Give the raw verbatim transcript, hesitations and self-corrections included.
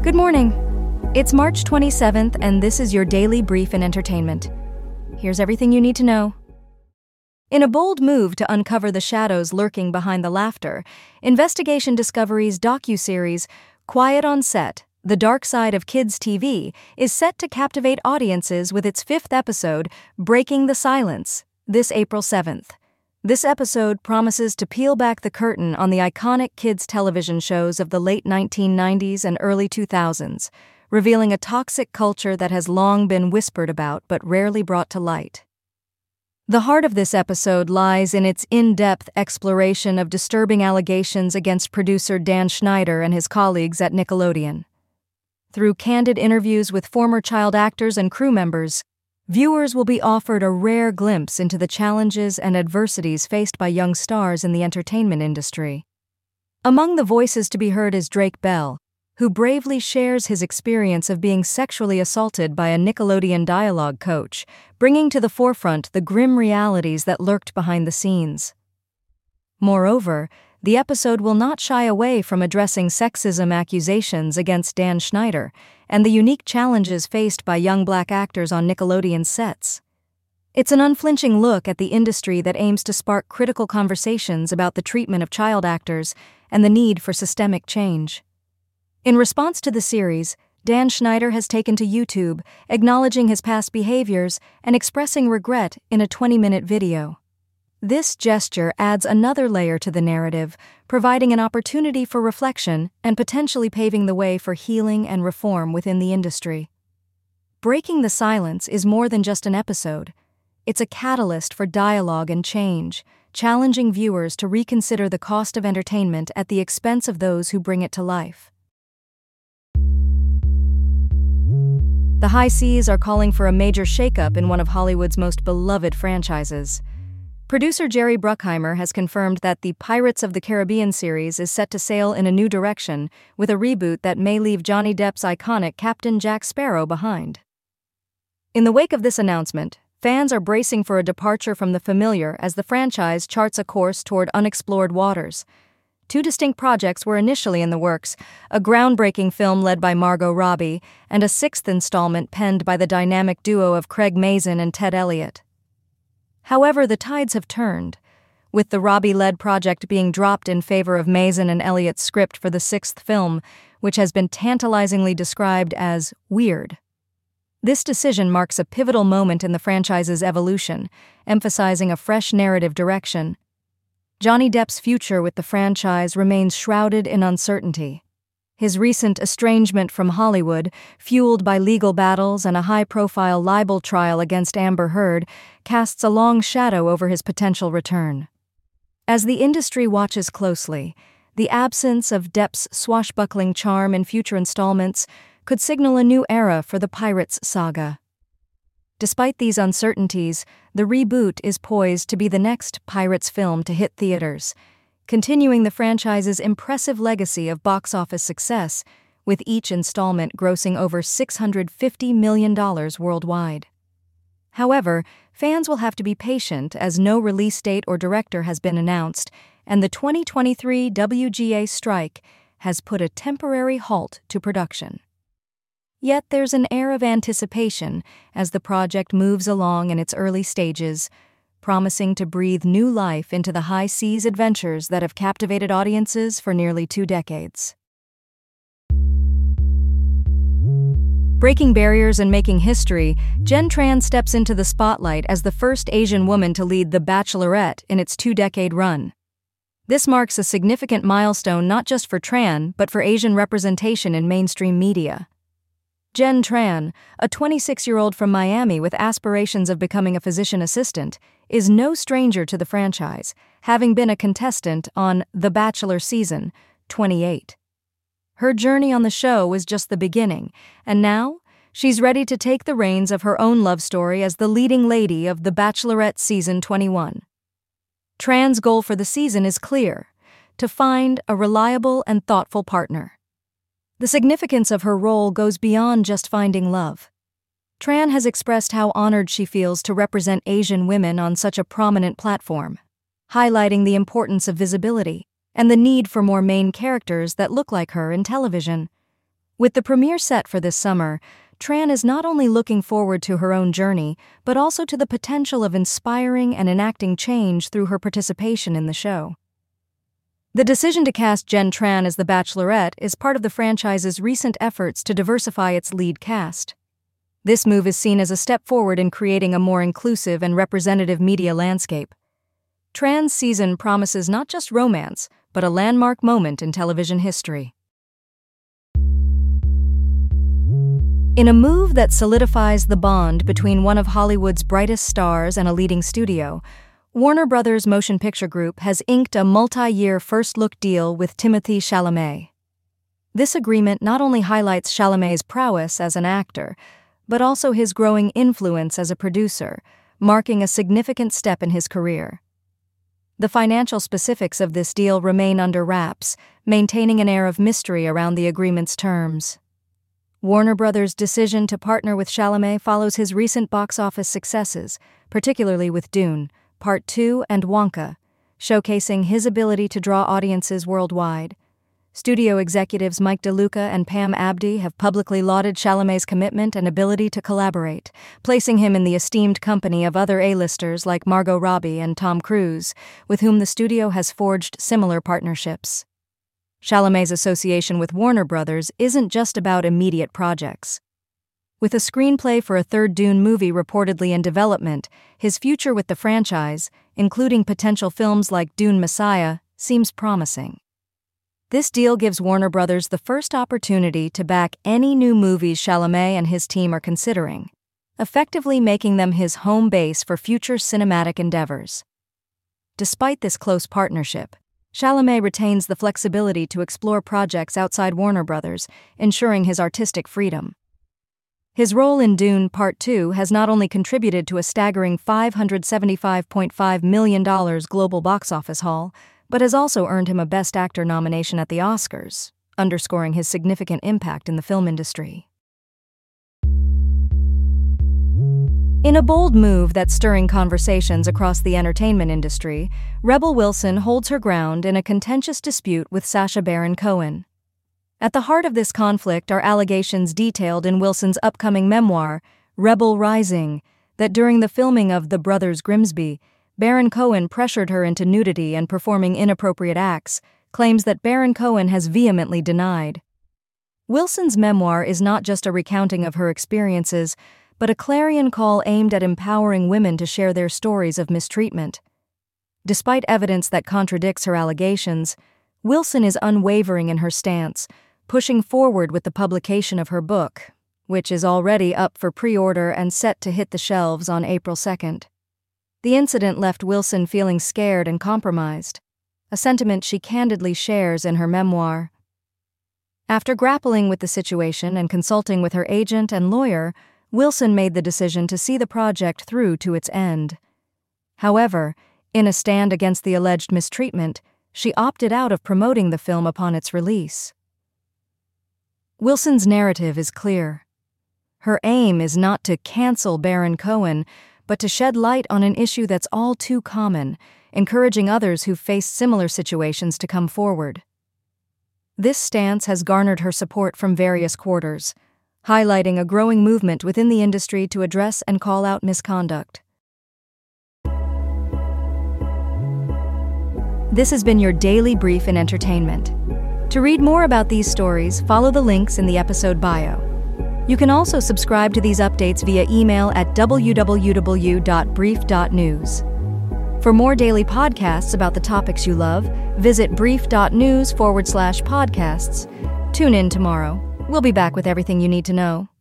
Good morning. It's March twenty-seventh, and this is your daily brief in entertainment. Here's everything you need to know. In a bold move to uncover the shadows lurking behind the laughter, Investigation Discovery's docuseries Quiet on Set: The Dark Side of Kids T V is set to captivate audiences with its fifth episode, Breaking the Silence, this April seventh. This episode promises to peel back the curtain on the iconic kids' television shows of the late nineteen nineties and early two thousands, revealing a toxic culture that has long been whispered about but rarely brought to light. The heart of this episode lies in its in-depth exploration of disturbing allegations against producer Dan Schneider and his colleagues at Nickelodeon. Through candid interviews with former child actors and crew members, viewers will be offered a rare glimpse into the challenges and adversities faced by young stars in the entertainment industry. Among the voices to be heard is Drake Bell, who bravely shares his experience of being sexually assaulted by a Nickelodeon dialogue coach, bringing to the forefront the grim realities that lurked behind the scenes. Moreover, the episode will not shy away from addressing sexism accusations against Dan Schneider and the unique challenges faced by young black actors on Nickelodeon sets. It's an unflinching look at the industry that aims to spark critical conversations about the treatment of child actors and the need for systemic change. In response to the series, Dan Schneider has taken to YouTube, acknowledging his past behaviors and expressing regret in a twenty-minute video. This gesture adds another layer to the narrative, providing an opportunity for reflection and potentially paving the way for healing and reform within the industry. Breaking the Silence is more than just an episode. It's a catalyst for dialogue and change, challenging viewers to reconsider the cost of entertainment at the expense of those who bring it to life. The high seas are calling for a major shakeup in one of Hollywood's most beloved franchises. Producer Jerry Bruckheimer has confirmed that the Pirates of the Caribbean series is set to sail in a new direction, with a reboot that may leave Johnny Depp's iconic Captain Jack Sparrow behind. In the wake of this announcement, fans are bracing for a departure from the familiar as the franchise charts a course toward unexplored waters. Two distinct projects were initially in the works, a groundbreaking film led by Margot Robbie and a sixth installment penned by the dynamic duo of Craig Mazin and Ted Elliott. However, the tides have turned, with the Robbie-led project being dropped in favor of Mazin and Elliott's script for the sixth film, which has been tantalizingly described as weird. This decision marks a pivotal moment in the franchise's evolution, emphasizing a fresh narrative direction. Johnny Depp's future with the franchise remains shrouded in uncertainty. His recent estrangement from Hollywood, fueled by legal battles and a high-profile libel trial against Amber Heard, casts a long shadow over his potential return. As the industry watches closely, the absence of Depp's swashbuckling charm in future installments could signal a new era for the Pirates saga. Despite these uncertainties, the reboot is poised to be the next Pirates film to hit theaters, continuing the franchise's impressive legacy of box office success, with each installment grossing over six hundred fifty million dollars worldwide. However, fans will have to be patient as no release date or director has been announced, and the twenty twenty-three W G A strike has put a temporary halt to production. Yet there's an air of anticipation as the project moves along in its early stages, promising to breathe new life into the high seas adventures that have captivated audiences for nearly two decades. Breaking barriers and making history, Jen Tran steps into the spotlight as the first Asian woman to lead The Bachelorette in its two-decade run. This marks a significant milestone not just for Tran, but for Asian representation in mainstream media. Jen Tran, a twenty-six-year-old from Miami with aspirations of becoming a physician assistant, is no stranger to the franchise, having been a contestant on The Bachelor Season twenty-eight. Her journey on the show was just the beginning, and now she's ready to take the reins of her own love story as the leading lady of The Bachelorette Season twenty-one. Tran's goal for the season is clear: to find a reliable and thoughtful partner. The significance of her role goes beyond just finding love. Tran has expressed how honored she feels to represent Asian women on such a prominent platform, highlighting the importance of visibility and the need for more main characters that look like her in television. With the premiere set for this summer, Tran is not only looking forward to her own journey, but also to the potential of inspiring and enacting change through her participation in the show. The decision to cast Jen Tran as the Bachelorette is part of the franchise's recent efforts to diversify its lead cast. This move is seen as a step forward in creating a more inclusive and representative media landscape. Tran's season promises not just romance, but a landmark moment in television history. In a move that solidifies the bond between one of Hollywood's brightest stars and a leading studio, Warner Brothers Motion Picture Group has inked a multi-year first-look deal with Timothée Chalamet. This agreement not only highlights Chalamet's prowess as an actor, but also his growing influence as a producer, marking a significant step in his career. The financial specifics of this deal remain under wraps, maintaining an air of mystery around the agreement's terms. Warner Brothers' decision to partner with Chalamet follows his recent box office successes, particularly with Dune, Part two and Wonka, showcasing his ability to draw audiences worldwide. Studio executives Mike DeLuca and Pam Abdy have publicly lauded Chalamet's commitment and ability to collaborate, placing him in the esteemed company of other A-listers like Margot Robbie and Tom Cruise, with whom the studio has forged similar partnerships. Chalamet's association with Warner Brothers isn't just about immediate projects. With a screenplay for a third Dune movie reportedly in development, his future with the franchise, including potential films like Dune Messiah, seems promising. This deal gives Warner Brothers the first opportunity to back any new movies Chalamet and his team are considering, effectively making them his home base for future cinematic endeavors. Despite this close partnership, Chalamet retains the flexibility to explore projects outside Warner Brothers, ensuring his artistic freedom. His role in Dune Part two has not only contributed to a staggering five hundred seventy-five point five million dollars global box office haul, but has also earned him a Best Actor nomination at the Oscars, underscoring his significant impact in the film industry. In a bold move that's stirring conversations across the entertainment industry, Rebel Wilson holds her ground in a contentious dispute with Sacha Baron Cohen. At the heart of this conflict are allegations detailed in Wilson's upcoming memoir, Rebel Rising, that during the filming of The Brothers Grimsby, Baron Cohen pressured her into nudity and performing inappropriate acts, claims that Baron Cohen has vehemently denied. Wilson's memoir is not just a recounting of her experiences, but a clarion call aimed at empowering women to share their stories of mistreatment. Despite evidence that contradicts her allegations, Wilson is unwavering in her stance, pushing forward with the publication of her book, which is already up for pre-order and set to hit the shelves on April second. The incident left Wilson feeling scared and compromised, a sentiment she candidly shares in her memoir. After grappling with the situation and consulting with her agent and lawyer, Wilson made the decision to see the project through to its end. However, in a stand against the alleged mistreatment, she opted out of promoting the film upon its release. Wilson's narrative is clear. Her aim is not to cancel Baron Cohen, but to shed light on an issue that's all too common, encouraging others who've faced similar situations to come forward. This stance has garnered her support from various quarters, highlighting a growing movement within the industry to address and call out misconduct. This has been your daily brief in entertainment. To read more about these stories, follow the links in the episode bio. You can also subscribe to these updates via email at w w w dot brief dot news. For more daily podcasts about the topics you love, visit brief.news forward slash podcasts. Tune in tomorrow. We'll be back with everything you need to know.